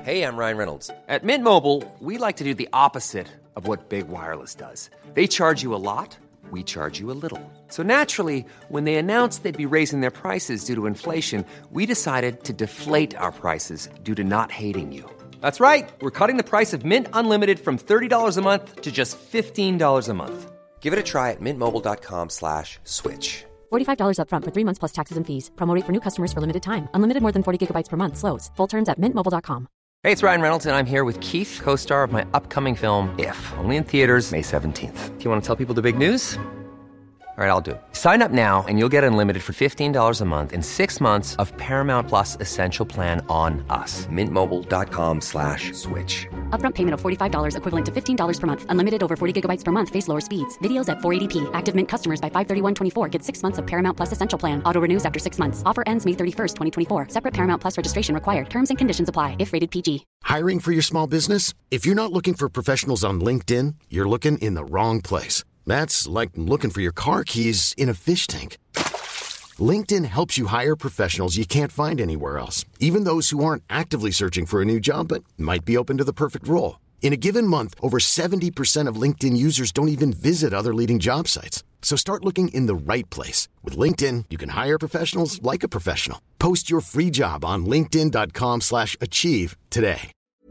Hey, I'm Ryan Reynolds. At Mint Mobile, we like to do the opposite of what Big Wireless does. They charge you a lot, we charge you a little. So naturally, when they announced they'd be raising their prices due to inflation, we decided to deflate our prices due to not hating you. That's right. We're cutting the price of Mint Unlimited from $30 a month to just $15 a month. Give it a try at mintmobile.com/switch. $45 up front for 3 months plus taxes and fees. Promo rate for new customers for limited time. Unlimited more than 40 gigabytes per month. Slows full terms at mintmobile.com. Hey, it's Ryan Reynolds, and I'm here with Keith, co-star of my upcoming film, If, only in theaters May 17th. Do you want to tell people the big news? All right, I'll do it. Sign up now and you'll get unlimited for $15 a month and 6 months of Paramount Plus Essential Plan on us. mintmobile.com/switch. Upfront payment of $45 equivalent to $15 per month. Unlimited over 40 gigabytes per month. Face lower speeds. Videos at 480p. Active Mint customers by 531.24 get 6 months of Paramount Plus Essential Plan. Auto renews after 6 months. Offer ends May 31st, 2024. Separate Paramount Plus registration required. Terms and conditions apply if rated PG. Hiring for your small business? If you're not looking for professionals on LinkedIn, you're looking in the wrong place. That's like looking for your car keys in a fish tank. LinkedIn helps you hire professionals you can't find anywhere else, even those who aren't actively searching for a new job but might be open to the perfect role. In a given month, over 70% of LinkedIn users don't even visit other leading job sites. So start looking in the right place. With LinkedIn, you can hire professionals like a professional. Post your free job on linkedin.com/achieve today.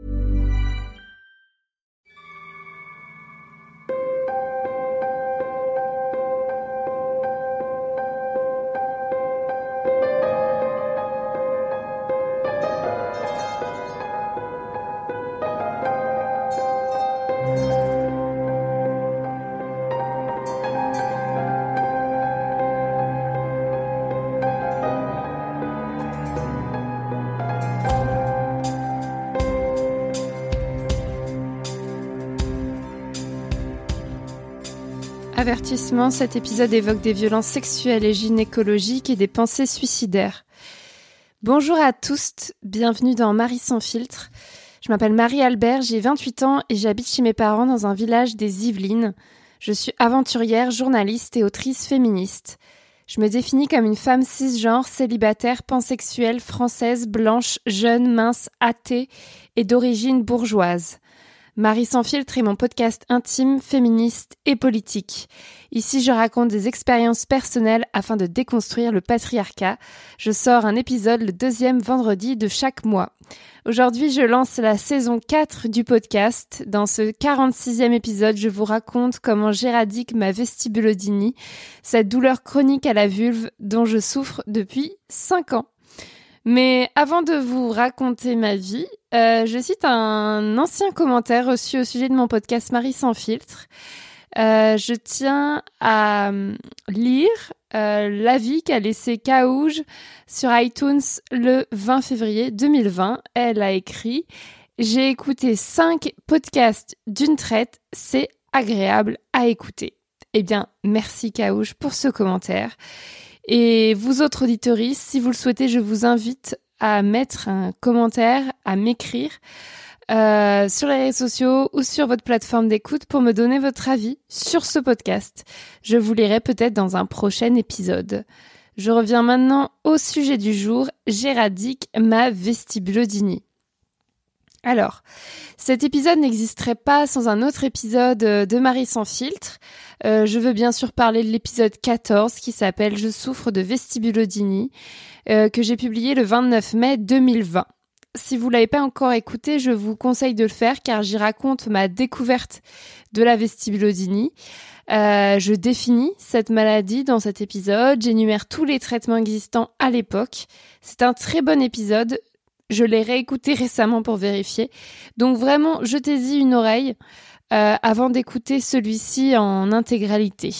Avertissement, cet épisode évoque des violences sexuelles et gynécologiques et des pensées suicidaires. Bonjour à tous, bienvenue dans Marie sans filtre. Je m'appelle Marie-Albert, j'ai 28 ans et j'habite chez mes parents dans un village des Yvelines. Je suis aventurière, journaliste et autrice féministe. Je me définis comme une femme cisgenre, célibataire, pansexuelle, française, blanche, jeune, mince, athée et d'origine bourgeoise. Marie sans filtre est mon podcast intime, féministe et politique. Ici, je raconte des expériences personnelles afin de déconstruire le patriarcat. Je sors un épisode le 2e vendredi de chaque mois. Aujourd'hui, je lance la saison 4 du podcast. Dans ce 46e épisode, je vous raconte comment j'éradique ma vestibulodynie, cette douleur chronique à la vulve dont je souffre depuis 5 ans. Mais avant de vous raconter ma vie, je cite un ancien commentaire reçu au sujet de mon podcast Marie sans filtre. Je tiens à lire l'avis qu'a laissé Kaouj sur iTunes le 20 février 2020. Elle a écrit « J'ai écouté 5 podcasts d'une traite, c'est agréable à écouter ». Eh bien, merci Kaouj pour ce commentaire. Et vous autres auditeuristes, si vous le souhaitez, je vous invite à mettre un commentaire, à m'écrire sur les réseaux sociaux ou sur votre plateforme d'écoute pour me donner votre avis sur ce podcast. Je vous lirai peut-être dans un prochain épisode. Je reviens maintenant au sujet du jour, j'éradique ma vestibulodynie. Alors, cet épisode n'existerait pas sans un autre épisode de Marie sans filtre. Je veux bien sûr parler de l'épisode 14 qui s'appelle « Je souffre de vestibulodynie » que j'ai publié le 29 mai 2020. Si vous l'avez pas encore écouté, je vous conseille de le faire car j'y raconte ma découverte de la vestibulodynie. Je définis cette maladie dans cet épisode, j'énumère tous les traitements existants à l'époque. C'est un très bon épisode. Je l'ai réécouté récemment pour vérifier. Donc vraiment, jetez-y une oreille avant d'écouter celui-ci en intégralité.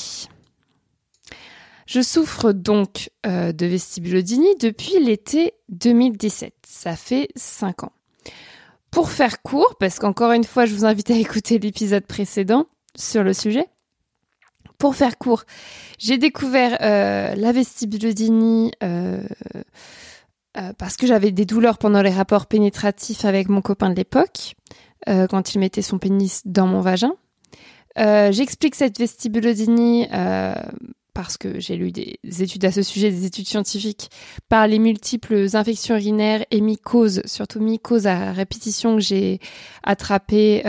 Je souffre donc de vestibulodynie depuis l'été 2017. Ça fait 5 ans. Pour faire court, parce qu'encore une fois, je vous invite à écouter l'épisode précédent sur le sujet. Pour faire court, j'ai découvert la vestibulodynie parce que j'avais des douleurs pendant les rapports pénétratifs avec mon copain de l'époque, quand il mettait son pénis dans mon vagin. J'explique cette vestibulodynie parce que j'ai lu des études à ce sujet, des études scientifiques, par les multiples infections urinaires et mycoses, surtout mycoses à répétition que j'ai attrapées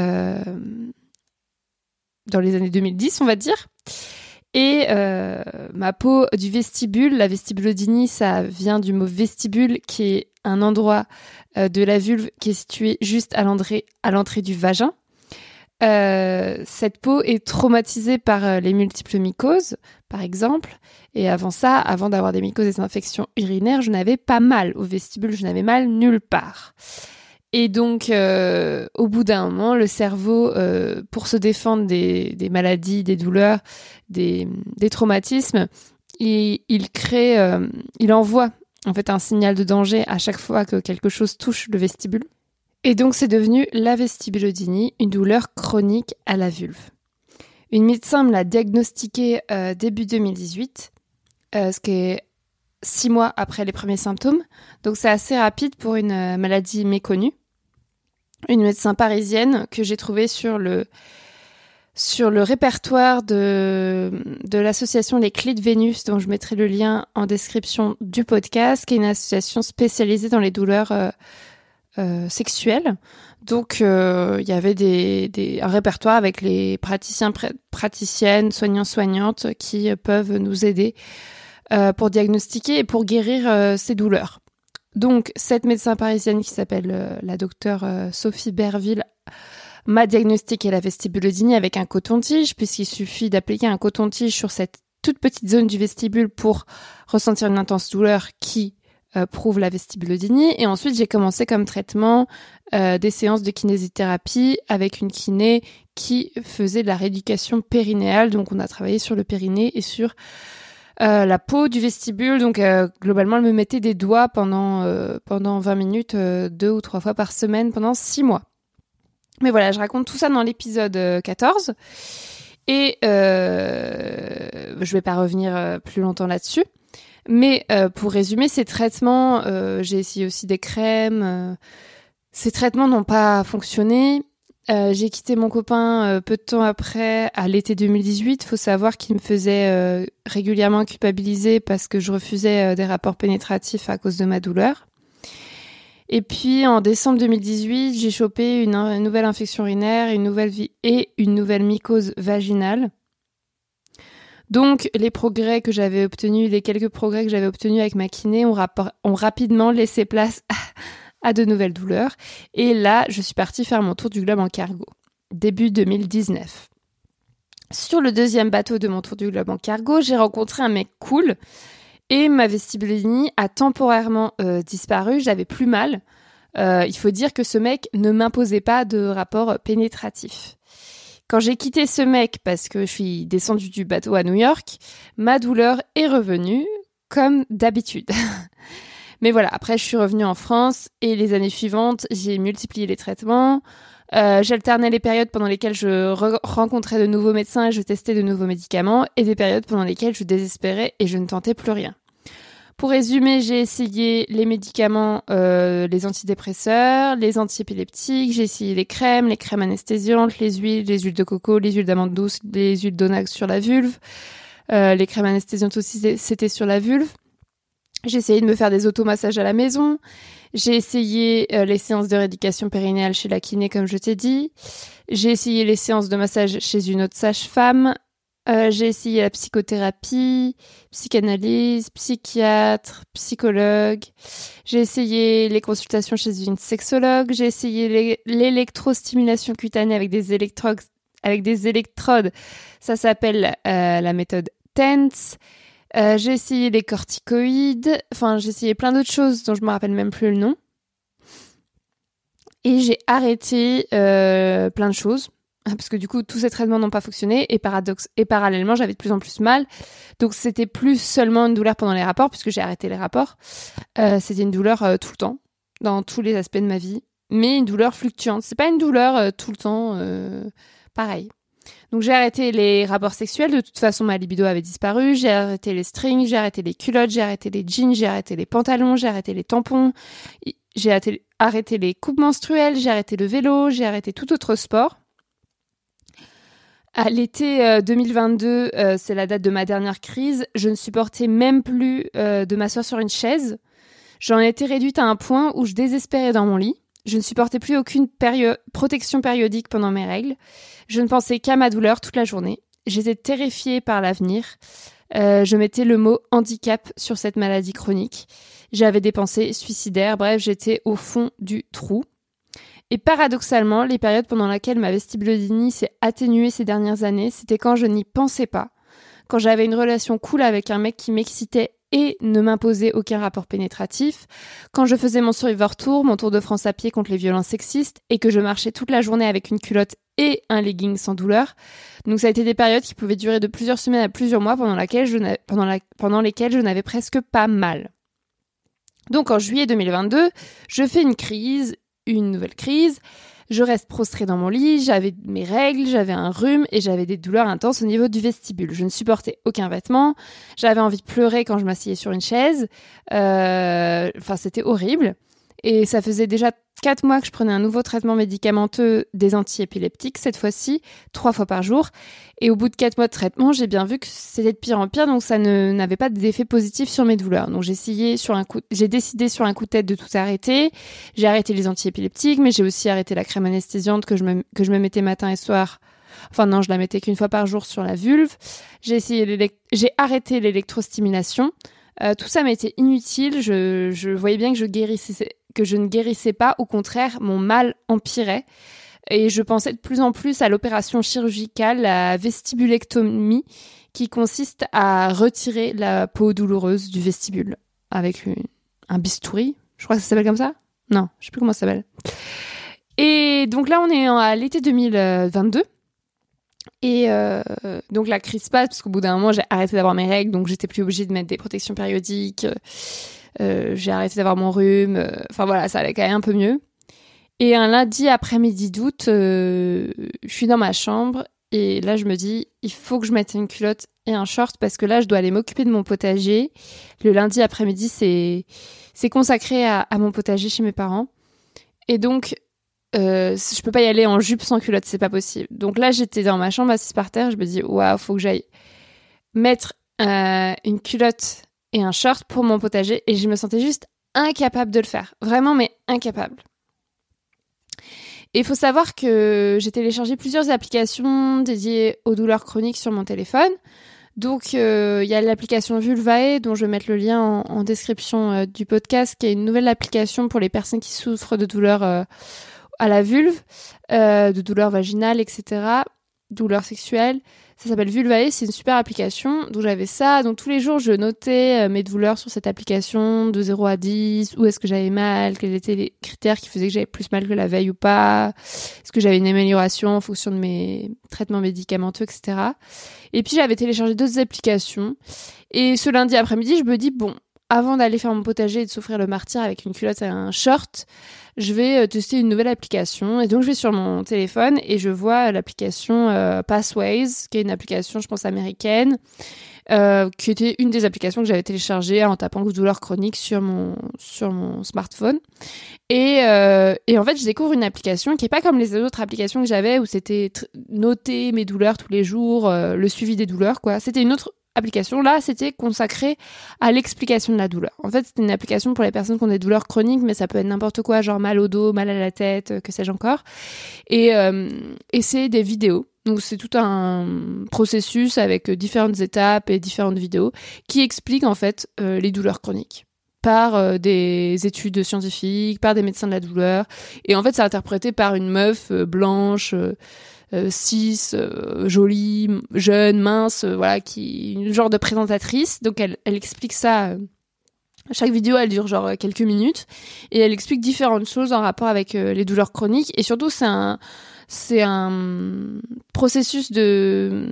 dans les années 2010, on va dire. Et ma peau du vestibule, la vestibulodynie, ça vient du mot vestibule, qui est un endroit de la vulve qui est situé juste à l'entrée du vagin. Cette peau est traumatisée par les multiples mycoses, par exemple. Et avant ça, avant d'avoir des mycoses et des infections urinaires, je n'avais pas mal au vestibule, je n'avais mal nulle part. Et donc, au bout d'un moment, le cerveau, pour se défendre des maladies, des douleurs, des traumatismes, il envoie en fait un signal de danger à chaque fois que quelque chose touche le vestibule. Et donc, c'est devenu la vestibulodynie, une douleur chronique à la vulve. Une médecin me l'a diagnostiquée début 2018, ce qui est 6 mois après les premiers symptômes. Donc, c'est assez rapide pour une maladie méconnue. Une médecin parisienne que j'ai trouvée sur le répertoire de l'association Les Clés de Vénus, dont je mettrai le lien en description du podcast, qui est une association spécialisée dans les douleurs sexuelles. Donc, il y avait un répertoire avec les praticiennes, soignantes qui peuvent nous aider pour diagnostiquer et pour guérir ces douleurs. Donc, cette médecin parisienne qui s'appelle la docteure Sophie Berville m'a diagnostiqué la vestibulodynie avec un coton-tige, puisqu'il suffit d'appliquer un coton-tige sur cette toute petite zone du vestibule pour ressentir une intense douleur qui prouve la vestibulodynie. Et ensuite, j'ai commencé comme traitement des séances de kinésithérapie avec une kiné qui faisait de la rééducation périnéale. Donc, on a travaillé sur le périnée et sur la peau du vestibule. Donc, globalement, elle me mettait des doigts pendant 20 minutes, 2 ou 3 fois par semaine pendant 6 mois. Mais voilà, je raconte tout ça dans l'épisode 14. Et je vais pas revenir plus longtemps là-dessus. Mais pour résumer, ces traitements, j'ai essayé aussi des crèmes. Ces traitements n'ont pas fonctionné. J'ai quitté mon copain peu de temps après, à l'été 2018. Faut savoir qu'il me faisait régulièrement culpabiliser parce que je refusais des rapports pénétratifs à cause de ma douleur. Et puis en décembre 2018, j'ai chopé une nouvelle infection urinaire, une nouvelle mycose vaginale. Donc les quelques progrès que j'avais obtenus avec ma kiné ont rapidement laissé place à de nouvelles douleurs. Et là, je suis partie faire mon tour du globe en cargo, début 2019. Sur le deuxième bateau de mon tour du globe en cargo, j'ai rencontré un mec cool et ma vestibulodynie a temporairement disparu. J'avais plus mal. Il faut dire que ce mec ne m'imposait pas de rapport pénétratif. Quand j'ai quitté ce mec parce que je suis descendue du bateau à New York, ma douleur est revenue comme d'habitude. Mais voilà, après je suis revenue en France et les années suivantes, j'ai multiplié les traitements. J'alternais les périodes pendant lesquelles je rencontrais de nouveaux médecins et je testais de nouveaux médicaments et des périodes pendant lesquelles je désespérais et je ne tentais plus rien. Pour résumer, j'ai essayé les médicaments, les antidépresseurs, les antiépileptiques, j'ai essayé les crèmes anesthésiantes, les huiles de coco, les huiles d'amande douce, les huiles d'onax sur la vulve. Les crèmes anesthésiantes aussi, c'était sur la vulve. J'ai essayé de me faire des automassages à la maison. J'ai essayé les séances de rééducation périnéale chez la kiné, comme je t'ai dit. J'ai essayé les séances de massage chez une autre sage-femme. J'ai essayé la psychothérapie, psychanalyse, psychiatre, psychologue. J'ai essayé les consultations chez une sexologue. J'ai essayé l'électrostimulation cutanée avec des électrodes. Ça s'appelle la méthode TENS. J'ai essayé les corticoïdes. Enfin, j'ai essayé plein d'autres choses dont je me rappelle même plus le nom. Et j'ai arrêté plein de choses. Parce que du coup, tous ces traitements n'ont pas fonctionné et parallèlement, j'avais de plus en plus mal. Donc, c'était plus seulement une douleur pendant les rapports, puisque j'ai arrêté les rapports. C'était une douleur tout le temps, dans tous les aspects de ma vie, mais une douleur fluctuante. C'est pas une douleur tout le temps pareil. Donc, j'ai arrêté les rapports sexuels. De toute façon, ma libido avait disparu. J'ai arrêté les strings, j'ai arrêté les culottes, j'ai arrêté les jeans, j'ai arrêté les pantalons, j'ai arrêté les tampons. J'ai arrêté les coupes menstruelles, j'ai arrêté le vélo, j'ai arrêté tout autre sport. À l'été 2022, c'est la date de ma dernière crise, je ne supportais même plus de m'asseoir sur une chaise. J'en étais réduite à un point où je désespérais dans mon lit. Je ne supportais plus aucune protection périodique pendant mes règles. Je ne pensais qu'à ma douleur toute la journée. J'étais terrifiée par l'avenir. Je mettais le mot handicap sur cette maladie chronique. J'avais des pensées suicidaires. Bref, j'étais au fond du trou. Et paradoxalement, les périodes pendant lesquelles ma vestibulodynie s'est atténuée ces dernières années, c'était quand je n'y pensais pas, quand j'avais une relation cool avec un mec qui m'excitait et ne m'imposait aucun rapport pénétratif, quand je faisais mon Survivor Tour, mon tour de France à pied contre les violences sexistes, et que je marchais toute la journée avec une culotte et un legging sans douleur. Donc ça a été des périodes qui pouvaient durer de plusieurs semaines à plusieurs mois pendant lesquelles je n'avais presque pas mal. Donc en juillet 2022, je fais une nouvelle crise, je reste prostrée dans mon lit, j'avais mes règles, j'avais un rhume et j'avais des douleurs intenses au niveau du vestibule. Je ne supportais aucun vêtement, j'avais envie de pleurer quand je m'asseyais sur une chaise, c'était horrible. Et ça faisait déjà 4 mois que je prenais un nouveau traitement médicamenteux des antiépileptiques, cette fois-ci, 3 fois par jour. Et au bout de 4 mois de traitement, j'ai bien vu que c'était de pire en pire, donc ça n'avait pas d'effet positif sur mes douleurs. Donc j'ai décidé sur un coup de tête de tout arrêter. J'ai arrêté les antiépileptiques, mais j'ai aussi arrêté la crème anesthésiante que je me mettais matin et soir. Enfin non, je la mettais qu'une fois par jour sur la vulve. J'ai arrêté l'électrostimulation. Tout ça m'était inutile. Je voyais bien que je ne guérissais pas. Au contraire, mon mal empirait. Et je pensais de plus en plus à l'opération chirurgicale, la vestibulectomie, qui consiste à retirer la peau douloureuse du vestibule avec un bistouri. Je crois que ça s'appelle comme ça. Non, je sais plus comment ça s'appelle. Et donc là, on est à l'été 2022. Et donc la crise passe parce qu'au bout d'un moment j'ai arrêté d'avoir mes règles, donc j'étais plus obligée de mettre des protections périodiques, j'ai arrêté d'avoir mon rhume, enfin voilà, ça allait quand même un peu mieux. Et un lundi après-midi d'août, je suis dans ma chambre et là je me dis il faut que je mette une culotte et un short parce que là je dois aller m'occuper de mon potager. Le lundi après-midi c'est consacré à mon potager chez mes parents et donc je peux pas y aller en jupe sans culotte, c'est pas possible. Donc là, j'étais dans ma chambre assise par terre, je me dis waouh, faut que j'aille mettre une culotte et un short pour mon potager et je me sentais juste incapable de le faire. Vraiment, mais incapable. Et il faut savoir que j'ai téléchargé plusieurs applications dédiées aux douleurs chroniques sur mon téléphone. Donc, il y a l'application Vulvae, dont je vais mettre le lien en description du podcast, qui est une nouvelle application pour les personnes qui souffrent de douleurs à la vulve, de douleurs vaginales, etc., douleurs sexuelles. Ça s'appelle Vulvae, c'est une super application. Donc j'avais ça, donc tous les jours je notais mes douleurs sur cette application de 0 à 10, où est-ce que j'avais mal, quels étaient les critères qui faisaient que j'avais plus mal que la veille ou pas, est-ce que j'avais une amélioration en fonction de mes traitements médicamenteux, etc. Et puis j'avais téléchargé d'autres applications. Et ce lundi après-midi, je me dis, bon, avant d'aller faire mon potager et de s'offrir le martyr avec une culotte et un short, je vais tester une nouvelle application. Et donc, je vais sur mon téléphone et je vois l'application Pathways, qui est une application, je pense, américaine, qui était une des applications que j'avais téléchargées en tapant douleur chronique sur mon smartphone. Et en fait, je découvre une application qui est pas comme les autres applications que j'avais où c'était noter mes douleurs tous les jours, le suivi des douleurs, quoi. C'était une autre application. Là, c'était consacré à l'explication de la douleur. En fait, c'était une application pour les personnes qui ont des douleurs chroniques, mais ça peut être n'importe quoi, genre mal au dos, mal à la tête, que sais-je encore. Et c'est des vidéos. Donc, c'est tout un processus avec différentes étapes et différentes vidéos qui expliquent, en fait, les douleurs chroniques par des études scientifiques, par des médecins de la douleur. Et en fait, c'est interprété par une meuf blanche, cis, jolie, jeune, mince, voilà, qui une genre de présentatrice. Donc elle explique ça. Chaque vidéo, elle dure genre quelques minutes et elle explique différentes choses en rapport avec les douleurs chroniques. Et surtout, c'est un processus de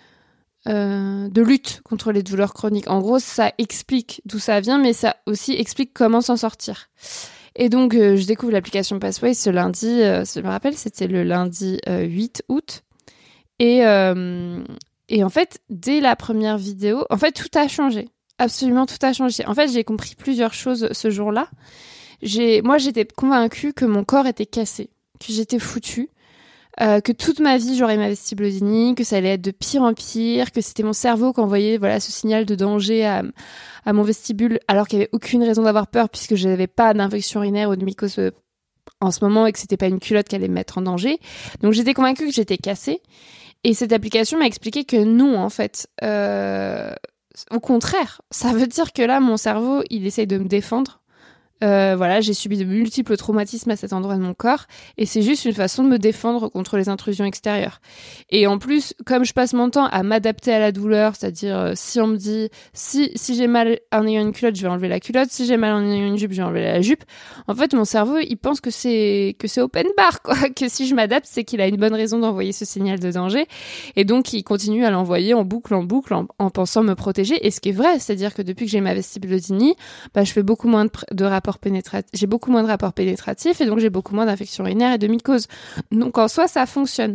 lutte contre les douleurs chroniques. En gros, ça explique d'où ça vient, mais ça aussi explique comment s'en sortir. Et donc, je découvre l'application Pathways ce lundi, je me rappelle, c'était le lundi 8 août. Et en fait, dès la première vidéo, en fait, tout a changé. Absolument, tout a changé. En fait, j'ai compris plusieurs choses ce jour-là. Moi, j'étais convaincue que mon corps était cassé, que j'étais foutue. que toute ma vie j'aurais ma vestibulodynie, que ça allait être de pire en pire, que c'était mon cerveau qui envoyait ce signal de danger à mon vestibule, alors qu'il n'y avait aucune raison d'avoir peur puisque je n'avais pas d'infection urinaire ou de mycose en ce moment et que c'était pas une culotte qui allait me mettre en danger. Donc j'étais convaincue que j'étais cassée. Et cette application m'a expliqué que non, en fait. Au contraire, ça veut dire que là, mon cerveau, il essaye de me défendre. J'ai subi de multiples traumatismes à cet endroit de mon corps et c'est juste une façon de me défendre contre les intrusions extérieures. Et en plus, comme je passe mon temps à m'adapter à la douleur, c'est-à-dire si on me dit si j'ai mal en ayant une culotte, je vais enlever la culotte, si j'ai mal en ayant une jupe, je vais enlever la jupe. En fait, mon cerveau, il pense que c'est open bar quoi, que si je m'adapte, c'est qu'il a une bonne raison d'envoyer ce signal de danger et donc il continue à l'envoyer en boucle en pensant me protéger et ce qui est vrai, c'est-à-dire que depuis que j'ai ma vestibulodynie, je fais beaucoup moins de rapports pénétratifs, j'ai beaucoup moins de rapports pénétratifs et donc j'ai beaucoup moins d'infections urinaires et de mycoses. Donc en soi, ça fonctionne.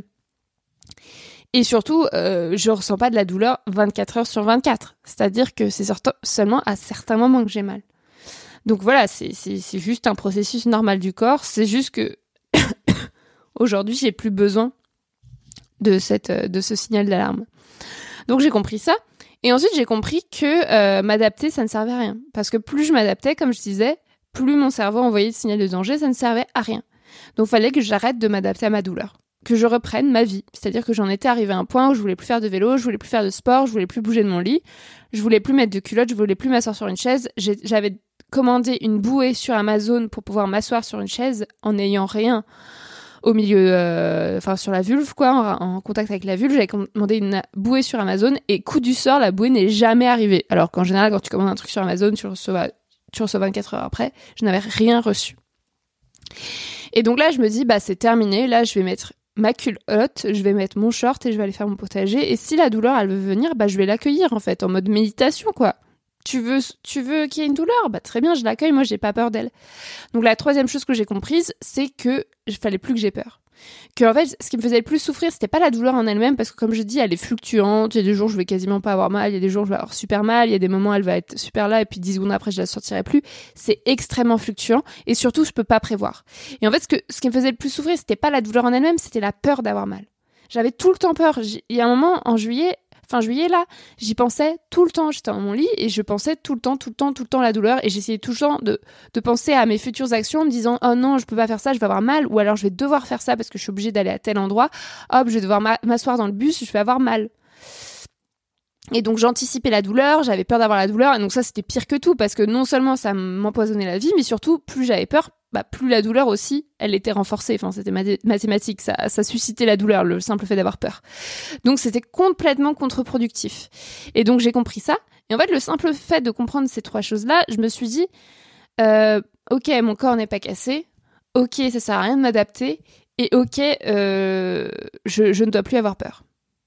Et surtout, je ressens pas de la douleur 24 heures sur 24. C'est-à-dire que c'est seulement à certains moments que j'ai mal. Donc voilà, c'est juste un processus normal du corps. C'est juste que aujourd'hui, j'ai plus besoin de ce signal d'alarme. Donc j'ai compris ça. Et ensuite, j'ai compris que m'adapter, ça ne servait à rien. Parce que plus je m'adaptais, comme je disais, plus mon cerveau envoyait de signal de danger, ça ne servait à rien. Donc, il fallait que j'arrête de m'adapter à ma douleur. Que je reprenne ma vie. C'est-à-dire que j'en étais arrivée à un point où je voulais plus faire de vélo, je voulais plus faire de sport, je voulais plus bouger de mon lit, je voulais plus mettre de culotte, je voulais plus m'asseoir sur une chaise. J'avais commandé une bouée sur Amazon pour pouvoir m'asseoir sur une chaise en n'ayant rien au milieu, sur la vulve, quoi, en contact avec la vulve. J'avais commandé une bouée sur Amazon et coup du sort, la bouée n'est jamais arrivée. Alors qu'en général, quand tu commandes un truc sur Amazon, tu reçois 24 heures après. Je n'avais rien reçu. Et donc là, je me dis, c'est terminé. Là, je vais mettre ma culotte, je vais mettre mon short et je vais aller faire mon potager. Et si la douleur, elle veut venir, je vais l'accueillir, en fait, en mode méditation, quoi. Tu veux qu'il y ait une douleur? Très bien, je l'accueille, moi, j'ai pas peur d'elle. Donc la troisième chose que j'ai comprise, c'est que il fallait plus que j'ai peur. Que en fait, ce qui me faisait le plus souffrir, c'était pas la douleur en elle-même, parce que comme je dis, elle est fluctuante. Il y a des jours où je vais quasiment pas avoir mal, il y a des jours où je vais avoir super mal, il y a des moments où elle va être super là, et puis 10 secondes après, je la sortirai plus. C'est extrêmement fluctuant, et surtout, je peux pas prévoir. Et en fait, ce qui me faisait le plus souffrir, c'était pas la douleur en elle-même, c'était la peur d'avoir mal. J'avais tout le temps peur. Il y a un moment, en juillet, là, j'y pensais tout le temps. J'étais dans mon lit et je pensais tout le temps la douleur et j'essayais tout le temps de penser à mes futures actions en me disant « Oh non, je peux pas faire ça, je vais avoir mal » ou alors « Je vais devoir faire ça parce que je suis obligée d'aller à tel endroit. Hop, je vais devoir m'asseoir dans le bus, je vais avoir mal. » Et donc j'anticipais la douleur, j'avais peur d'avoir la douleur et donc ça c'était pire que tout parce que non seulement ça m'empoisonnait la vie mais surtout plus j'avais peur, plus la douleur aussi, elle était renforcée. Enfin, c'était mathématique, ça suscitait la douleur, le simple fait d'avoir peur. Donc, c'était complètement contre-productif. Et donc, j'ai compris ça. Et en fait, le simple fait de comprendre ces trois choses-là, je me suis dit, ok, mon corps n'est pas cassé. Ok, ça sert à rien de m'adapter. Et ok, je ne dois plus avoir peur.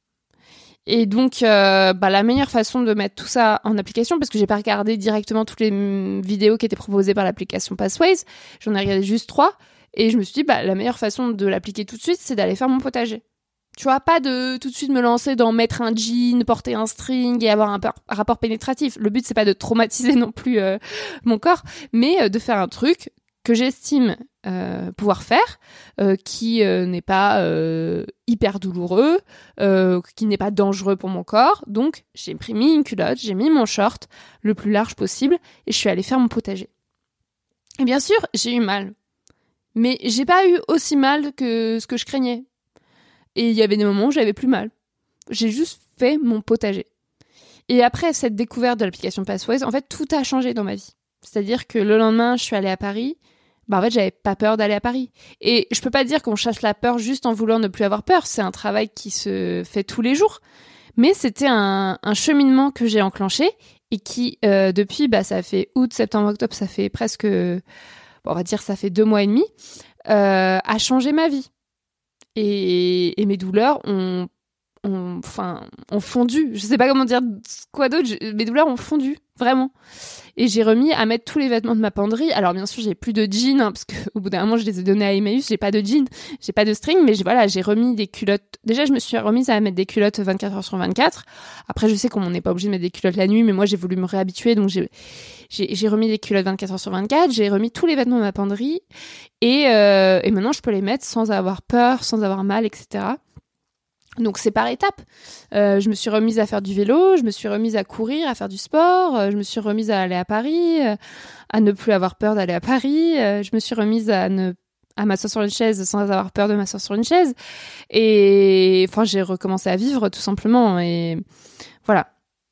Et donc, la meilleure façon de mettre tout ça en application, parce que j'ai pas regardé directement toutes les vidéos qui étaient proposées par l'application Pathways, j'en ai regardé juste 3, et je me suis dit, la meilleure façon de l'appliquer tout de suite, c'est d'aller faire mon potager. Tu vois, pas de tout de suite me lancer dans mettre un jean, porter un string et avoir un rapport pénétratif. Le but, c'est pas de traumatiser non plus mon corps, mais de faire un truc que j'estime pouvoir faire, qui n'est pas hyper douloureux, qui n'est pas dangereux pour mon corps. Donc, j'ai mis une culotte, j'ai mis mon short le plus large possible et je suis allée faire mon potager. Et bien sûr, j'ai eu mal. Mais j'ai pas eu aussi mal que ce que je craignais. Et il y avait des moments où j'avais plus mal. J'ai juste fait mon potager. Et après cette découverte de l'application Pathways, en fait, tout a changé dans ma vie. C'est-à-dire que le lendemain, je suis allée à Paris. En fait, j'avais pas peur d'aller à Paris. Et je peux pas dire qu'on chasse la peur juste en voulant ne plus avoir peur. C'est un travail qui se fait tous les jours. Mais c'était un cheminement que j'ai enclenché et qui, depuis, ça fait août, septembre, octobre, ça fait presque, on va dire, ça fait 2 mois et demi, a changé ma vie. Et mes douleurs ont ont fondu. Je sais pas comment dire quoi d'autre. Mes douleurs ont fondu, vraiment. Et j'ai remis à mettre tous les vêtements de ma penderie. Alors bien sûr, j'ai plus de jeans, parce qu'au bout d'un moment, je les ai donnés à Emmaüs. J'ai pas de jeans, j'ai pas de string, mais j'ai remis des culottes. Déjà, je me suis remise à mettre des culottes 24 heures sur 24. Après, je sais qu'on n'est pas obligé de mettre des culottes la nuit, mais moi, j'ai voulu me réhabituer, donc j'ai remis des culottes 24 heures sur 24. J'ai remis tous les vêtements de ma penderie. Et maintenant, je peux les mettre sans avoir peur, sans avoir mal, etc. Donc c'est par étapes. Je me suis remise à faire du vélo, je me suis remise à courir, à faire du sport, je me suis remise à aller à Paris, à ne plus avoir peur d'aller à Paris, je me suis remise à m'asseoir sur une chaise sans avoir peur de m'asseoir sur une chaise. Et enfin, j'ai recommencé à vivre tout simplement. Et voilà.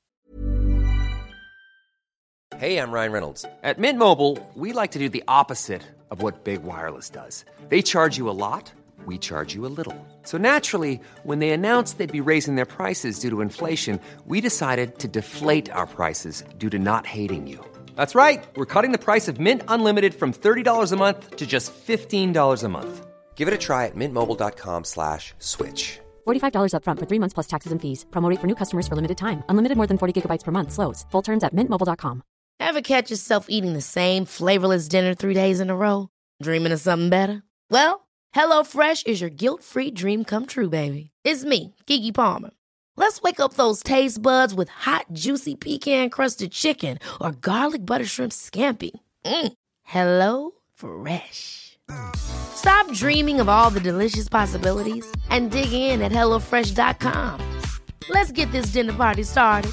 Hey, I'm Ryan Reynolds. At Mint Mobile, we like to do the opposite of what Big Wireless does. They charge you a lot. We charge you a little. So naturally, when they announced they'd be raising their prices due to inflation, we decided to deflate our prices due to not hating you. That's right. We're cutting the price of Mint Unlimited from $30 a month to just $15 a month. Give it a try at mintmobile.com/switch. $45 up front for 3 months plus taxes and fees. Promo rate for new customers for limited time. Unlimited more than 40 gigabytes per month. Slows full terms at mintmobile.com. Ever catch yourself eating the same flavorless dinner 3 days in a row? Dreaming of something better? Well, HelloFresh is your guilt-free dream come true, baby. It's me, Keke Palmer. Let's wake up those taste buds with hot, juicy pecan-crusted chicken or garlic butter shrimp scampi. Hello Fresh. Stop dreaming of all the delicious possibilities and dig in at HelloFresh.com. Let's get this dinner party started.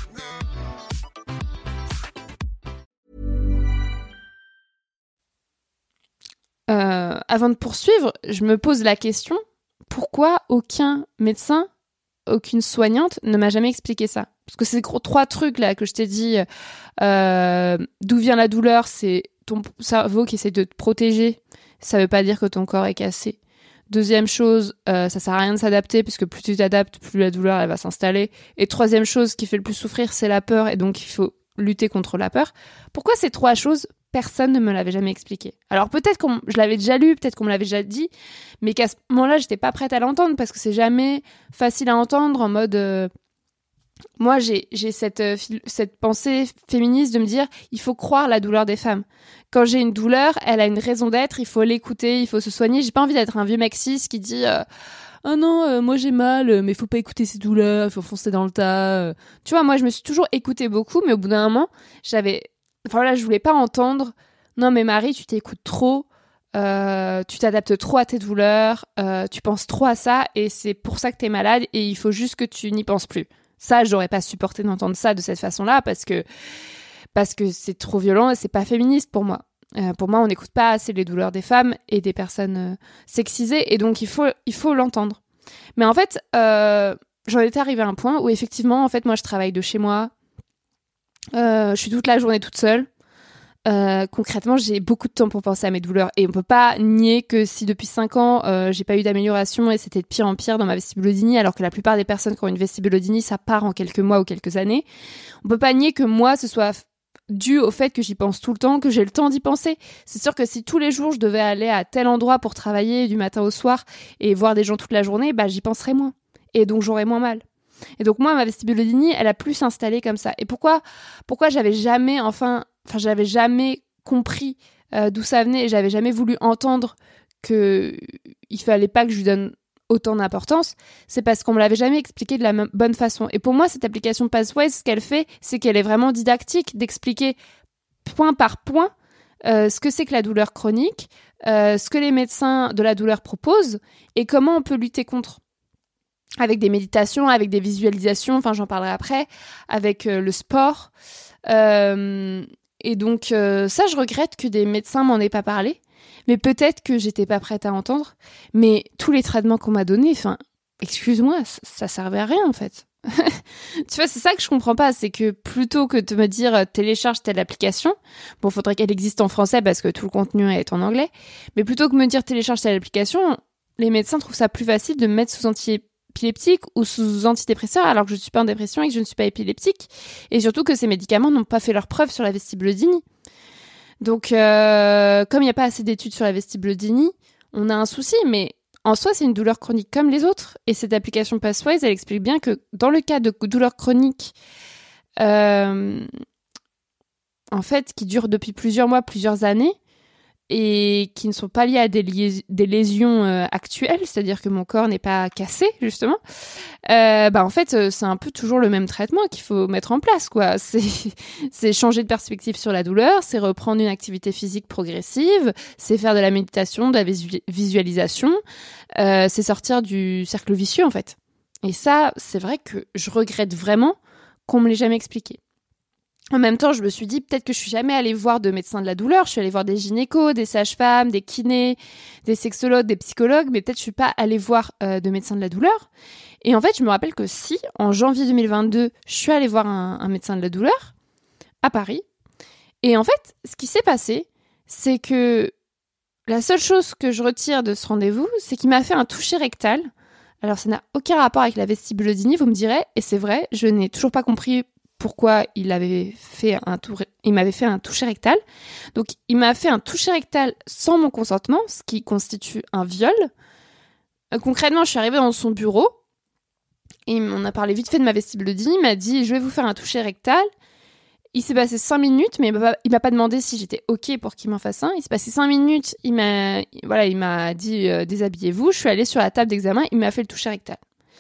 Avant de poursuivre, je me pose la question, pourquoi aucun médecin, aucune soignante ne m'a jamais expliqué ça? Parce que ces 3 trucs là que je t'ai dit, d'où vient la douleur, c'est ton cerveau qui essaie de te protéger. Ça veut pas dire que ton corps est cassé. Deuxième chose, ça sert à rien de s'adapter, puisque plus tu t'adaptes, plus la douleur elle va s'installer. Et troisième chose qui fait le plus souffrir, c'est la peur, et donc il faut lutter contre la peur. Pourquoi ces 3 choses, personne ne me l'avait jamais expliqué? Alors peut-être que je l'avais déjà lu, peut-être qu'on me l'avait déjà dit, mais qu'à ce moment-là, j'étais pas prête à l'entendre, parce que c'est jamais facile à entendre, en mode... Moi, j'ai cette pensée féministe de me dire, il faut croire la douleur des femmes. Quand j'ai une douleur, elle a une raison d'être, il faut l'écouter, il faut se soigner. J'ai pas envie d'être un vieux mec cis qui dit ah non, moi j'ai mal, mais faut pas écouter ces douleurs, il faut foncer dans le tas. Tu vois, moi je me suis toujours écoutée beaucoup, mais au bout d'un moment, je voulais pas entendre non mais Marie, tu t'écoutes trop, tu t'adaptes trop à tes douleurs, tu penses trop à ça et c'est pour ça que t'es malade et il faut juste que tu n'y penses plus. Ça, j'aurais pas supporté d'entendre ça de cette façon-là parce que c'est trop violent et c'est pas féministe pour moi. Pour moi, on n'écoute pas assez les douleurs des femmes et des personnes sexisées, et donc il faut l'entendre. Mais en fait, j'en étais arrivée à un point où effectivement, en fait, moi, je travaille de chez moi. Je suis toute la journée toute seule. Concrètement, j'ai beaucoup de temps pour penser à mes douleurs, et on peut pas nier que si depuis 5 ans j'ai pas eu d'amélioration et c'était de pire en pire dans ma vestibulodynie, alors que la plupart des personnes qui ont une vestibulodynie, ça part en quelques mois ou quelques années, on peut pas nier que moi ce soit dû au fait que j'y pense tout le temps, que j'ai le temps d'y penser. C'est sûr que si tous les jours je devais aller à tel endroit pour travailler du matin au soir et voir des gens toute la journée, bah j'y penserais moins, et donc j'aurais moins mal. Et donc moi, ma vestibulodynie, elle a plus s'installer comme ça. Et pourquoi j'avais jamais compris d'où ça venait, et j'avais jamais voulu entendre que il fallait pas que je lui donne autant d'importance, c'est parce qu'on me l'avait jamais expliqué de la bonne façon. Et pour moi, cette application Pathways, ce qu'elle fait, c'est qu'elle est vraiment didactique, d'expliquer point par point ce que c'est que la douleur chronique, ce que les médecins de la douleur proposent et comment on peut lutter contre. Avec des méditations, avec des visualisations, enfin j'en parlerai après, avec le sport. Et donc ça, je regrette que des médecins m'en aient pas parlé, mais peut-être que j'étais pas prête à entendre. Mais tous les traitements qu'on m'a donnés, enfin, excuse-moi, ça servait à rien en fait. Tu vois, c'est ça que je comprends pas, c'est que plutôt que de me dire télécharge telle application, bon, faudrait qu'elle existe en français parce que tout le contenu est en anglais, mais plutôt que de me dire télécharge telle application, les médecins trouvent ça plus facile de me mettre sous anti-épileptique ou sous antidépresseur alors que je ne suis pas en dépression et que je ne suis pas épileptique, et surtout que ces médicaments n'ont pas fait leur preuve sur la vestibulodynie. Donc comme il n'y a pas assez d'études sur la vestibulodynie, on a un souci, mais En soi, c'est une douleur chronique comme les autres. Et cette application Pathways, elle explique bien que dans le cas de douleurs chroniques, en fait, qui durent depuis plusieurs mois, plusieurs années, et qui ne sont pas liées à des lésions actuelles, c'est-à-dire que mon corps n'est pas cassé, justement, en fait, c'est un peu toujours le même traitement qu'il faut mettre en place, quoi. C'est changer de perspective sur la douleur, c'est reprendre une activité physique progressive, c'est faire de la méditation, de la visualisation, c'est sortir du cercle vicieux, en fait. Et ça, c'est vrai que je regrette vraiment qu'on me l'ait jamais expliqué. En même temps, je me suis dit, peut-être que je suis jamais allée voir de médecins de la douleur. Je suis allée voir des gynécos, des sages-femmes, des kinés, des sexologues, des psychologues, mais peut-être je suis pas allée voir de médecins de la douleur. Et en fait, je me rappelle que si, en janvier 2022, je suis allée voir un médecin de la douleur à Paris. Et en fait, ce qui s'est passé, c'est que la seule chose que je retire de ce rendez-vous, c'est qu'il m'a fait un toucher rectal. Alors, ça n'a aucun rapport avec la vestibulodynie, vous me direz, et c'est vrai, je n'ai toujours pas compris pourquoi il m'avait fait un toucher rectal. Donc, il m'a fait un toucher rectal sans mon consentement, ce qui constitue un viol. Concrètement, je suis arrivée dans son bureau et on a parlé vite fait de ma vestibulodynie. Il m'a dit, je vais vous faire un toucher rectal. Il s'est passé 5 minutes, mais il m'a pas demandé si j'étais OK pour qu'il m'en fasse un. Il s'est passé 5 minutes, il m'a dit, déshabillez-vous. Je suis allée sur la table d'examen, il m'a fait le toucher rectal.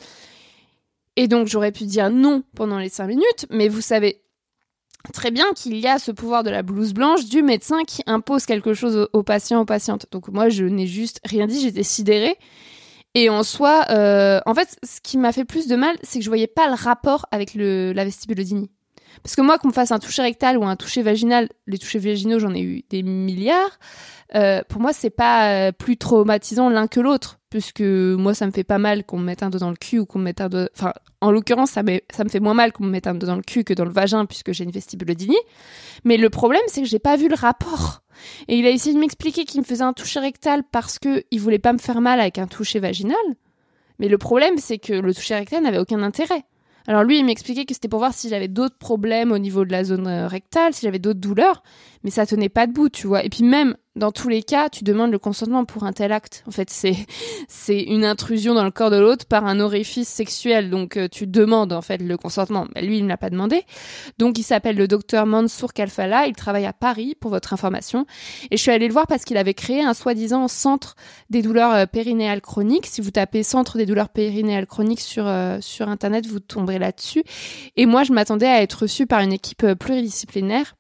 Et donc, j'aurais pu dire non pendant les 5 minutes, mais vous savez très bien qu'il y a ce pouvoir de la blouse blanche du médecin qui impose quelque chose aux patients, aux patientes. Donc, moi, je n'ai juste rien dit, j'étais sidérée. Et en soi, en fait, ce qui m'a fait plus de mal, c'est que je voyais pas le rapport avec la vestibulodynie. Parce que moi, qu'on me fasse un toucher rectal ou un toucher vaginal, les touchés vaginaux, j'en ai eu des milliards. Pour moi, c'est pas plus traumatisant l'un que l'autre, puisque moi, ça me fait pas mal qu'on me mette un doigt dans le cul ou qu'on me mette un doigt... Enfin, en l'occurrence, ça me fait moins mal qu'on me mette un doigt dans le cul que dans le vagin, puisque j'ai une vestibulodynie. Mais le problème, c'est que j'ai pas vu le rapport. Et il a essayé de m'expliquer qu'il me faisait un toucher rectal parce que il voulait pas me faire mal avec un toucher vaginal. Mais le problème, c'est que le toucher rectal n'avait aucun intérêt. Alors lui, il m'expliquait que c'était pour voir si j'avais d'autres problèmes au niveau de la zone rectale, si j'avais d'autres douleurs, mais ça tenait pas debout, tu vois. Et puis même, dans tous les cas, tu demandes le consentement pour un tel acte. En fait, c'est une intrusion dans le corps de l'autre par un orifice sexuel, donc tu demandes en fait le consentement. Mais lui, il ne l'a pas demandé. Donc il s'appelle le docteur Mansour Kalfala, il travaille à Paris, pour votre information. Et je suis allée le voir parce qu'il avait créé un soi-disant centre des douleurs périnéales chroniques. Si vous tapez centre des douleurs périnéales chroniques sur Internet, vous tomberez là-dessus. Et moi, je m'attendais à être reçue par une équipe pluridisciplinaire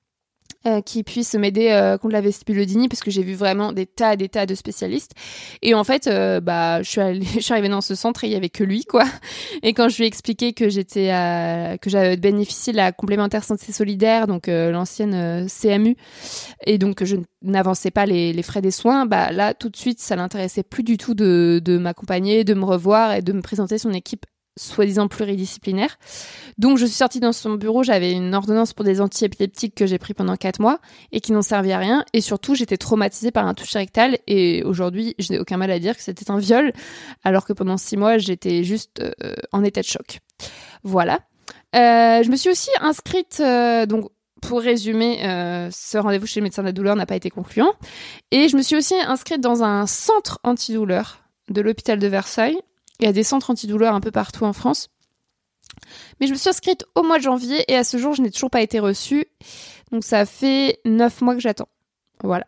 qui puisse m'aider contre la vestibulodynie, parce que j'ai vu vraiment des tas de spécialistes. Et en fait, je suis arrivée dans ce centre et il y avait que lui, quoi. Et quand je lui ai expliqué que que j'avais bénéficié de la complémentaire santé solidaire, donc l'ancienne CMU, et donc que je n'avançais pas les frais des soins, là tout de suite, ça l'intéressait plus du tout de m'accompagner, de me revoir et de me présenter son équipe soi-disant pluridisciplinaire. Donc je suis sortie dans son bureau, j'avais une ordonnance pour des antiépileptiques que j'ai pris pendant 4 mois et qui n'ont servi à rien, et surtout j'étais traumatisée par un toucher rectal, et aujourd'hui je n'ai aucun mal à dire que c'était un viol, alors que pendant 6 mois j'étais juste en état de choc. Voilà. Je me suis aussi inscrite, donc pour résumer, ce rendez-vous chez le médecin de la douleur n'a pas été concluant, et je me suis aussi inscrite dans un centre antidouleur de l'hôpital de Versailles. Il y a des centres antidouleurs un peu partout en France. Mais je me suis inscrite au mois de janvier et à ce jour, je n'ai toujours pas été reçue. Donc ça fait 9 mois que j'attends. Voilà.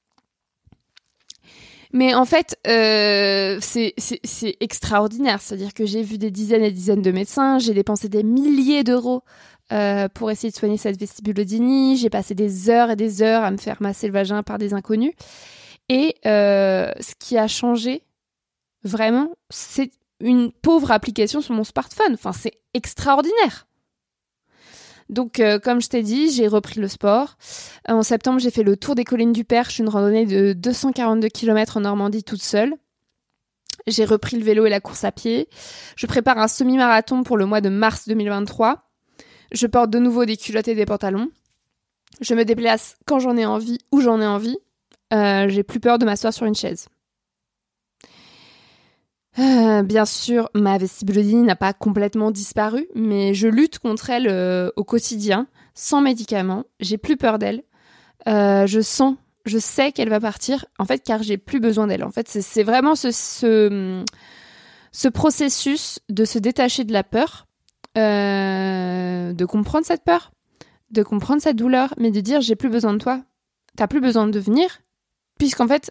Mais en fait, c'est extraordinaire. C'est-à-dire que j'ai vu des dizaines et des dizaines de médecins. J'ai dépensé des milliers d'euros pour essayer de soigner cette vestibulodynie. J'ai passé des heures et des heures à me faire masser le vagin par des inconnus. Et ce qui a changé, vraiment, c'est une pauvre application sur mon smartphone. Enfin, c'est extraordinaire. Donc, comme je t'ai dit, j'ai repris le sport. En septembre, j'ai fait le tour des collines du Perche, une randonnée de 242 km en Normandie toute seule. J'ai repris le vélo et la course à pied. Je prépare un semi-marathon pour le mois de mars 2023. Je porte de nouveau des culottes et des pantalons. Je me déplace quand j'en ai envie, où j'en ai envie. J'ai plus peur de m'asseoir sur une chaise. Bien sûr, ma vestibulodynie n'a pas complètement disparu, mais je lutte contre elle au quotidien, sans médicaments. J'ai plus peur d'elle. Je sens je sais qu'elle va partir, en fait, car j'ai plus besoin d'elle. En fait, c'est vraiment ce processus de se détacher de la peur, de comprendre cette peur, de comprendre cette douleur, mais de dire j'ai plus besoin de toi, t'as plus besoin de venir, puisqu'en fait,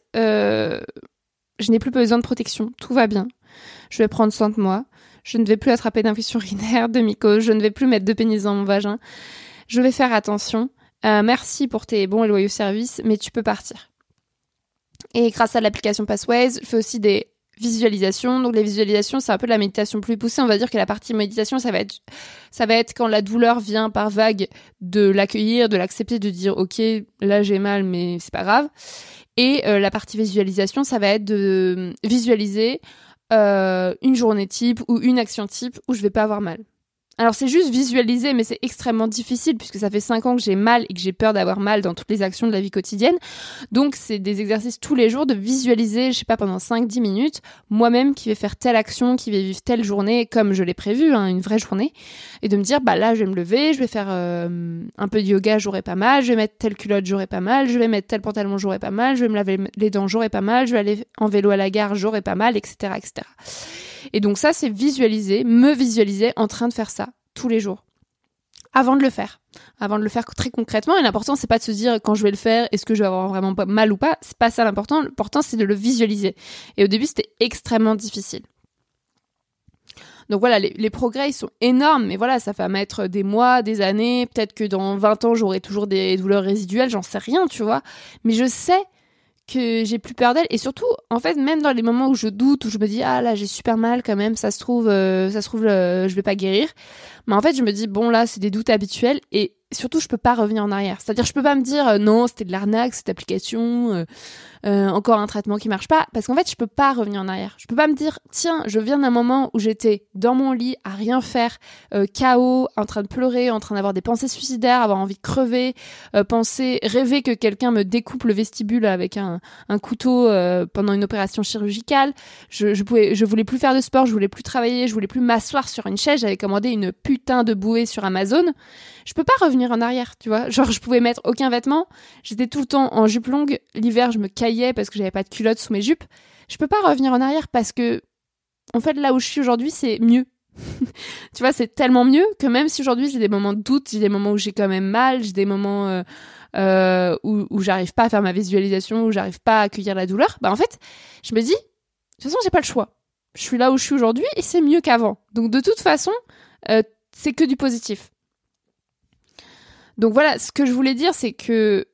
je n'ai plus besoin de protection, tout va bien. Je vais prendre soin de moi, je ne vais plus attraper d'infection urinaire, de mycose, je ne vais plus mettre de pénis dans mon vagin, je vais faire attention. Merci pour tes bons et loyaux services, mais tu peux partir. Et grâce à l'application Pathways, je fais aussi des visualisations. Donc les visualisations, c'est un peu de la méditation plus poussée. On va dire que la partie méditation, ça va être quand la douleur vient par vague, de l'accueillir, de l'accepter, de dire ok, là j'ai mal, mais c'est pas grave. Et la partie visualisation, ça va être de visualiser une journée type ou une action type où je vais pas avoir mal. Alors c'est juste visualiser, mais c'est extrêmement difficile puisque ça fait 5 ans que j'ai mal et que j'ai peur d'avoir mal dans toutes les actions de la vie quotidienne. Donc c'est des exercices tous les jours de visualiser, je sais pas, pendant 5-10 minutes, moi-même qui vais faire telle action, qui vais vivre telle journée comme je l'ai prévu, une vraie journée, et de me dire, bah là je vais me lever, je vais faire un peu de yoga, j'aurai pas mal, je vais mettre telle culotte, j'aurai pas mal, je vais mettre tel pantalon, j'aurai pas mal, je vais me laver les dents, j'aurai pas mal, je vais aller en vélo à la gare, j'aurai pas mal, etc., etc. Et donc ça, c'est visualiser, me visualiser en train de faire ça tous les jours. Avant de le faire très concrètement. Et l'important, c'est pas de se dire quand je vais le faire, est-ce que je vais avoir vraiment mal ou pas. C'est pas ça l'important. L'important, c'est de le visualiser. Et au début, c'était extrêmement difficile. Donc voilà, les progrès, ils sont énormes. Mais voilà, ça va mettre des mois, des années. Peut-être que dans 20 ans, j'aurai toujours des douleurs résiduelles. J'en sais rien, tu vois. Mais je sais que j'ai plus peur d'elle, et surtout en fait même dans les moments où je doute, où je me dis ah là j'ai super mal quand même, ça se trouve je vais pas guérir, mais en fait je me dis bon là c'est des doutes habituels, et surtout je peux pas revenir en arrière, c'est-à-dire je peux pas me dire non c'était de l'arnaque cette application, encore un traitement qui marche pas, parce qu'en fait je peux pas revenir en arrière, je peux pas me dire tiens je viens d'un moment où j'étais dans mon lit à rien faire, KO, en train de pleurer, en train d'avoir des pensées suicidaires, avoir envie de crever, rêver que quelqu'un me découpe le vestibule avec un couteau pendant une opération chirurgicale, je voulais plus faire de sport, je voulais plus travailler, je voulais plus m'asseoir sur une chaise, j'avais commandé une putain de bouée sur Amazon, je peux pas revenir en arrière, tu vois, genre je pouvais mettre aucun vêtement, j'étais tout le temps en jupe longue, l'hiver je me caillais parce que j'avais pas de culotte sous mes jupes, je peux pas revenir en arrière parce que en fait là où je suis aujourd'hui c'est mieux. Tu vois, c'est tellement mieux que même si aujourd'hui j'ai des moments de doute, j'ai des moments où j'ai quand même mal, j'ai des moments où j'arrive pas à faire ma visualisation, où j'arrive pas à accueillir la douleur, bah en fait je me dis de toute façon j'ai pas le choix, je suis là où je suis aujourd'hui et c'est mieux qu'avant, donc de toute façon c'est que du positif. Donc voilà, ce que je voulais dire, c'est que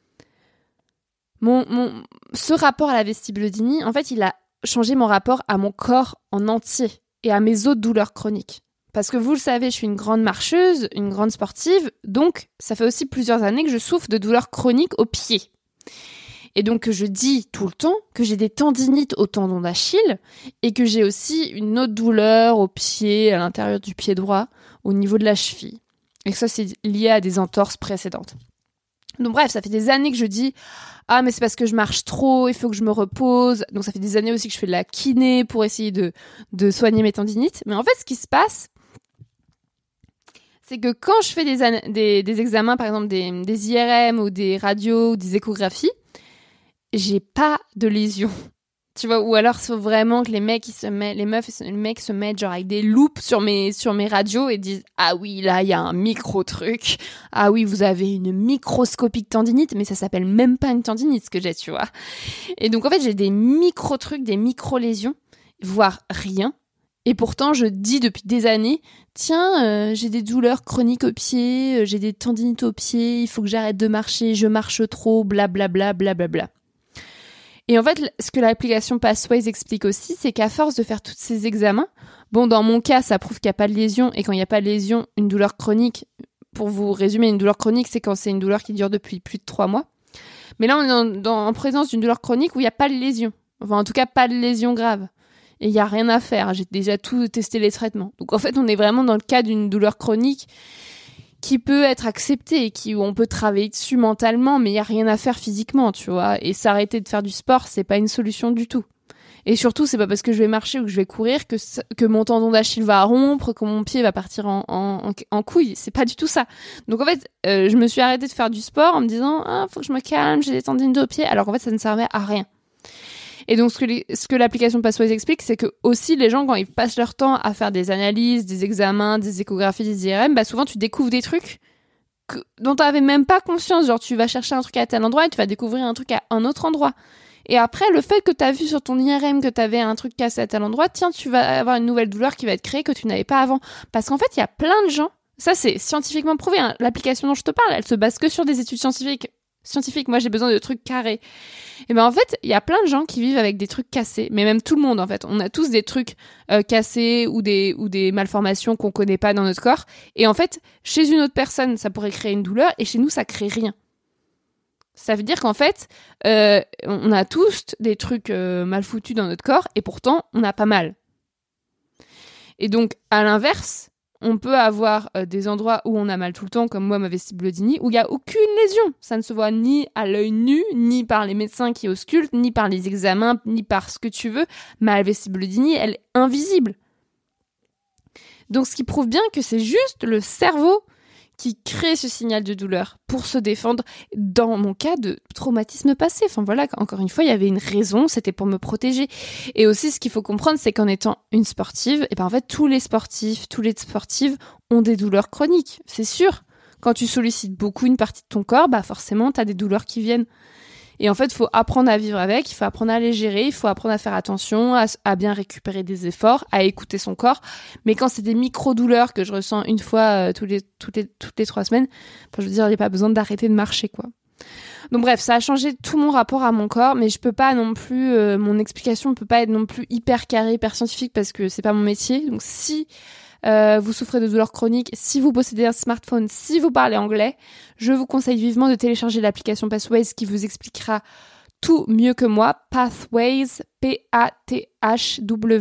ce rapport à la vestibulodynie, en fait, il a changé mon rapport à mon corps en entier et à mes autres douleurs chroniques. Parce que vous le savez, je suis une grande marcheuse, une grande sportive, donc ça fait aussi plusieurs années que je souffre de douleurs chroniques aux pieds. Et donc je dis tout le temps que j'ai des tendinites au tendon d'Achille et que j'ai aussi une autre douleur au pied, à l'intérieur du pied droit, au niveau de la cheville. Et que ça, c'est lié à des entorses précédentes. Donc bref, ça fait des années que je dis « Ah, mais c'est parce que je marche trop, il faut que je me repose. » Donc ça fait des années aussi que je fais de la kiné pour essayer de soigner mes tendinites. Mais en fait, ce qui se passe, c'est que quand je fais des examens, par exemple des IRM ou des radios ou des échographies, j'ai pas de lésions. Tu vois, ou alors faut vraiment que les mecs se mettent genre avec des loupes sur mes radios et disent ah oui là il y a un micro truc, ah oui vous avez une microscopique tendinite, mais ça s'appelle même pas une tendinite ce que j'ai, tu vois. Et donc en fait j'ai des micro trucs, des micro lésions, voire rien. Et pourtant je dis depuis des années tiens j'ai des douleurs chroniques aux pieds, j'ai des tendinites aux pieds, il faut que j'arrête de marcher, je marche trop, blablabla blablabla. Et en fait, ce que l'application Pathways explique aussi, c'est qu'à force de faire tous ces examens, bon, dans mon cas, ça prouve qu'il n'y a pas de lésion, et quand il n'y a pas de lésion, une douleur chronique, pour vous résumer, une douleur chronique, c'est quand c'est une douleur qui dure depuis plus de 3 mois. Mais là, on est en présence d'une douleur chronique où il n'y a pas de lésion. Enfin, en tout cas, pas de lésion grave. Et il n'y a rien à faire. J'ai déjà tout testé les traitements. Donc, en fait, on est vraiment dans le cas d'une douleur chronique qui peut être accepté, où on peut travailler dessus mentalement, mais il n'y a rien à faire physiquement, tu vois. Et s'arrêter de faire du sport, c'est pas une solution du tout. Et surtout, c'est pas parce que je vais marcher ou que je vais courir que mon tendon d'Achille va rompre, que mon pied va partir en couille. C'est pas du tout ça. Donc en fait, je me suis arrêtée de faire du sport en me disant faut que je me calme, j'ai des tendinites au pied, alors qu'en fait ça ne servait à rien. Et donc ce que l'application Passwise explique, c'est que aussi les gens, quand ils passent leur temps à faire des analyses, des examens, des échographies, des IRM, souvent tu découvres des trucs dont tu n'avais même pas conscience. Genre tu vas chercher un truc à tel endroit et tu vas découvrir un truc à un autre endroit. Et après, le fait que tu as vu sur ton IRM que tu avais un truc cassé à tel endroit, tiens, tu vas avoir une nouvelle douleur qui va être créée que tu n'avais pas avant. Parce qu'en fait, il y a plein de gens, ça c'est scientifiquement prouvé, hein. L'application dont je te parle, elle se base que sur des études scientifiques. Moi j'ai besoin de trucs carrés. Et en fait, il y a plein de gens qui vivent avec des trucs cassés, mais même tout le monde en fait. On a tous des trucs cassés ou des malformations qu'on connaît pas dans notre corps. Et en fait, chez une autre personne, ça pourrait créer une douleur et chez nous, ça crée rien. Ça veut dire qu'en fait, on a tous des trucs mal foutus dans notre corps et pourtant, on a pas mal. Et donc, à l'inverse, on peut avoir des endroits où on a mal tout le temps, comme moi, ma vestibulodynie, où il n'y a aucune lésion. Ça ne se voit ni à l'œil nu, ni par les médecins qui auscultent, ni par les examens, ni par ce que tu veux. Ma vestibulodynie, elle est invisible. Donc, ce qui prouve bien que c'est juste le cerveau qui crée ce signal de douleur pour se défendre dans mon cas de traumatisme passé. Enfin voilà, encore une fois, il y avait une raison, c'était pour me protéger. Et aussi, ce qu'il faut comprendre, c'est qu'en étant une sportive, en fait, tous les sportives ont des douleurs chroniques, c'est sûr. Quand tu sollicites beaucoup une partie de ton corps, forcément, t'as des douleurs qui viennent. Et en fait, il faut apprendre à vivre avec, il faut apprendre à les gérer, il faut apprendre à faire attention, à bien récupérer des efforts, à écouter son corps. Mais quand c'est des micro-douleurs que je ressens une fois toutes les 3 semaines, je veux dire, il n'y a pas besoin d'arrêter de marcher, quoi. Donc bref, ça a changé tout mon rapport à mon corps, mais je peux pas non plus, mon explication ne peut pas être non plus hyper carrée, hyper scientifique, parce que c'est pas mon métier. Donc si vous souffrez de douleurs chroniques, si vous possédez un smartphone, si vous parlez anglais, je vous conseille vivement de télécharger l'application Passwise qui vous expliquera tout mieux que moi. Pathways, Pathways.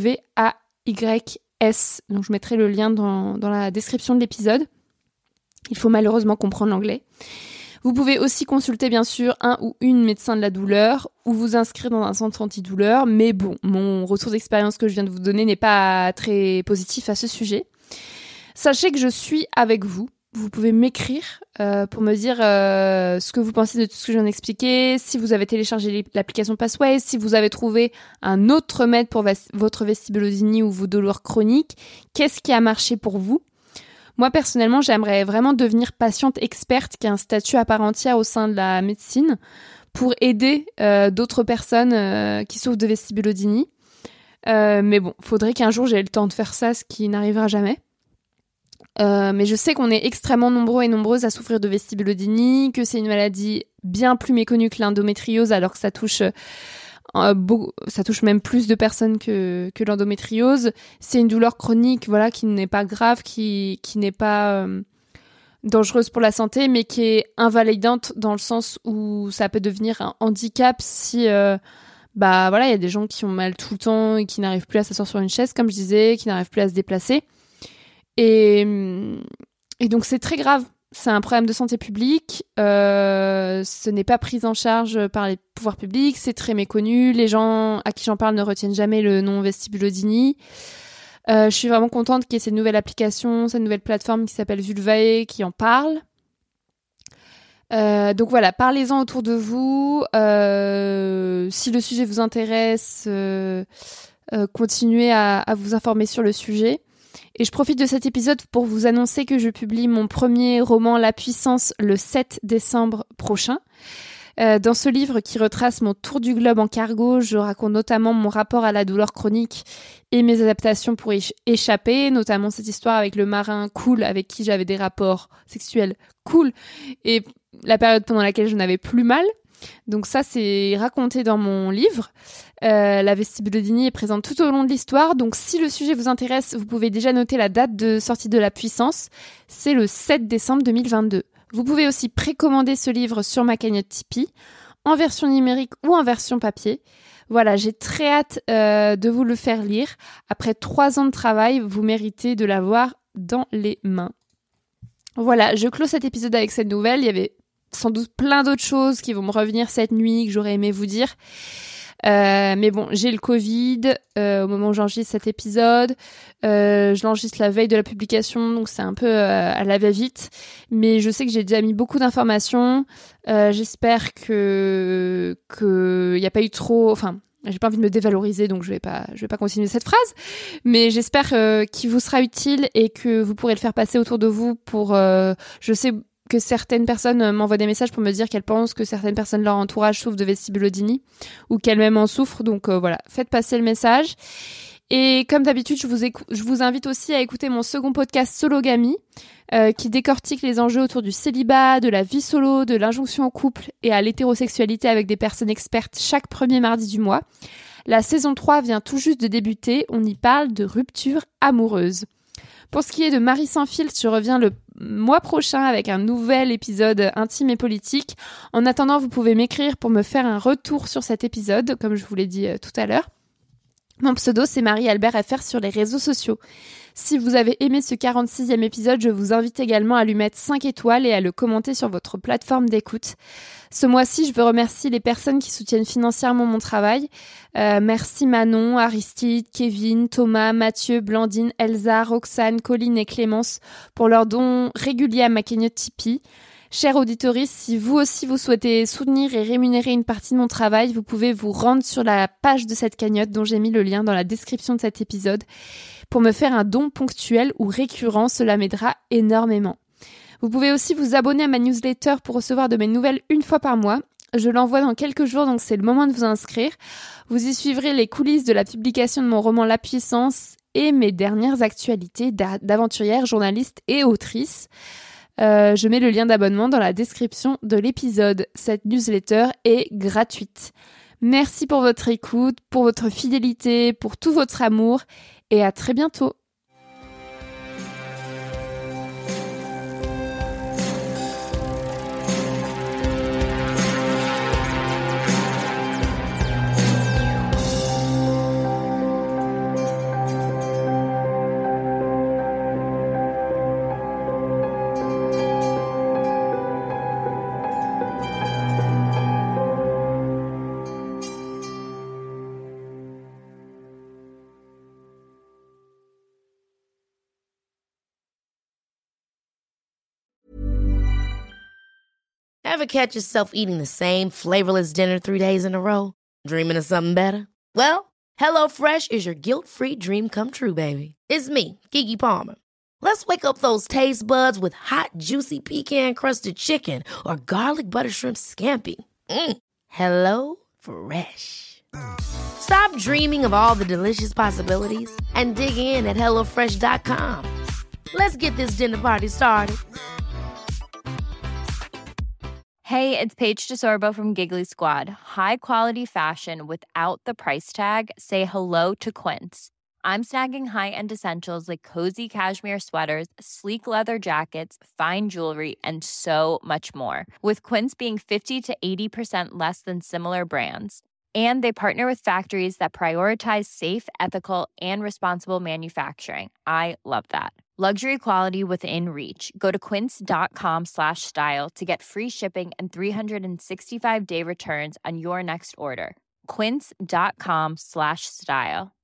Donc je mettrai le lien dans la description de l'épisode. Il faut malheureusement comprendre l'anglais. Vous pouvez aussi consulter bien sûr un ou une médecin de la douleur ou vous inscrire dans un centre antidouleur. Mais bon, mon retour d'expérience que je viens de vous donner n'est pas très positif à ce sujet. Sachez que je suis avec vous. Vous pouvez m'écrire pour me dire ce que vous pensez de tout ce que je viens d'expliquer, si vous avez téléchargé l'application Passwise, si vous avez trouvé un autre remède pour votre vestibulodynie ou vos douleurs chroniques, qu'est-ce qui a marché pour vous ? Moi, personnellement, j'aimerais vraiment devenir patiente experte, qui a un statut à part entière au sein de la médecine, pour aider d'autres personnes qui souffrent de vestibulodynie. Mais bon, faudrait qu'un jour j'ai le temps de faire ça, ce qui n'arrivera jamais. Mais je sais qu'on est extrêmement nombreux et nombreuses à souffrir de vestibulodynie, que c'est une maladie bien plus méconnue que l'endométriose, alors que ça touche même plus de personnes que l'endométriose. C'est une douleur chronique, voilà, qui n'est pas grave, qui n'est pas dangereuse pour la santé, mais qui est invalidante dans le sens où ça peut devenir un handicap si voilà, il y a des gens qui ont mal tout le temps et qui n'arrivent plus à s'asseoir sur une chaise, comme je disais, qui n'arrivent plus à se déplacer. Et donc c'est très grave. C'est un problème de santé publique. Ce n'est pas pris en charge par les pouvoirs publics. C'est très méconnu. Les gens à qui j'en parle ne retiennent jamais le nom vestibulodynie. Je suis vraiment contente qu'il y ait cette nouvelle application, cette nouvelle plateforme qui s'appelle Vulvae qui en parle. Donc voilà, parlez-en autour de vous. Si le sujet vous intéresse, continuez à vous informer sur le sujet. Et je profite de cet épisode pour vous annoncer que je publie mon premier roman La Puissance le 7 décembre prochain. Dans ce livre qui retrace mon tour du globe en cargo, je raconte notamment mon rapport à la douleur chronique et mes adaptations pour y échapper, notamment cette histoire avec le marin cool avec qui j'avais des rapports sexuels cool et la période pendant laquelle je n'avais plus mal. Donc ça, c'est raconté dans mon livre. La vestibulodynie est présente tout au long de l'histoire. Donc si le sujet vous intéresse, vous pouvez déjà noter la date de sortie de La Puissance. C'est le 7 décembre 2022. Vous pouvez aussi précommander ce livre sur ma cagnotte Tipeee, en version numérique ou en version papier. Voilà, j'ai très hâte de vous le faire lire. Après 3 ans de travail, vous méritez de l'avoir dans les mains. Voilà, je clôt cet épisode avec cette nouvelle. Il y avait sans doute plein d'autres choses qui vont me revenir cette nuit, que j'aurais aimé vous dire. Mais bon, j'ai le Covid au moment où j'enregistre cet épisode. Je l'enregistre la veille de la publication, donc c'est un peu à la va-vite. Mais je sais que j'ai déjà mis beaucoup d'informations. J'espère que y a pas eu trop... Enfin, j'ai pas envie de me dévaloriser, donc je vais pas continuer cette phrase. Mais j'espère qu'il vous sera utile et que vous pourrez le faire passer autour de vous pour... je sais que certaines personnes m'envoient des messages pour me dire qu'elles pensent que certaines personnes de leur entourage souffrent de vestibulodynie ou qu'elles-mêmes en souffrent. Donc voilà, faites passer le message. Et comme d'habitude, je vous invite aussi à écouter mon second podcast Sologamie, qui décortique les enjeux autour du célibat, de la vie solo, de l'injonction au couple et à l'hétérosexualité avec des personnes expertes chaque premier mardi du mois. La saison 3 vient tout juste de débuter, on y parle de rupture amoureuse. Pour ce qui est de Marie sans filtre, je reviens le mois prochain avec un nouvel épisode intime et politique. En attendant, vous pouvez m'écrire pour me faire un retour sur cet épisode, comme je vous l'ai dit tout à l'heure. Mon pseudo, c'est Marie-Albert FR sur les réseaux sociaux. Si vous avez aimé ce 46e épisode, je vous invite également à lui mettre 5 étoiles et à le commenter sur votre plateforme d'écoute. Ce mois-ci, je veux remercier les personnes qui soutiennent financièrement mon travail. Merci Manon, Aristide, Kevin, Thomas, Mathieu, Blandine, Elsa, Roxane, Colline et Clémence pour leurs dons réguliers à ma cagnotte Tipeee. Chers auditoristes, si vous aussi vous souhaitez soutenir et rémunérer une partie de mon travail, vous pouvez vous rendre sur la page de cette cagnotte dont j'ai mis le lien dans la description de cet épisode pour me faire un don ponctuel ou récurrent, cela m'aidera énormément. Vous pouvez aussi vous abonner à ma newsletter pour recevoir de mes nouvelles une fois par mois. Je l'envoie dans quelques jours, donc c'est le moment de vous inscrire. Vous y suivrez les coulisses de la publication de mon roman La Puissance et mes dernières actualités d'aventurière, journaliste et autrice. Je mets le lien d'abonnement dans la description de l'épisode. Cette newsletter est gratuite. Merci pour votre écoute, pour votre fidélité, pour tout votre amour et à très bientôt. Ever catch yourself eating the same flavorless dinner 3 days in a row? Dreaming of something better? Well, HelloFresh is your guilt-free dream come true, baby. It's me, Keke Palmer. Let's wake up those taste buds with hot, juicy pecan-crusted chicken or garlic butter shrimp scampi. Hello Fresh. Stop dreaming of all the delicious possibilities and dig in at HelloFresh.com. Let's get this dinner party started. Hey, it's Paige DeSorbo from Giggly Squad. High quality fashion without the price tag. Say hello to Quince. I'm snagging high-end essentials like cozy cashmere sweaters, sleek leather jackets, fine jewelry, and so much more. With Quince being 50 to 80% less than similar brands. And they partner with factories that prioritize safe, ethical, and responsible manufacturing. I love that. Luxury quality within reach. Go to quince.com/style to get free shipping and 365-day returns on your next order. Quince.com/style.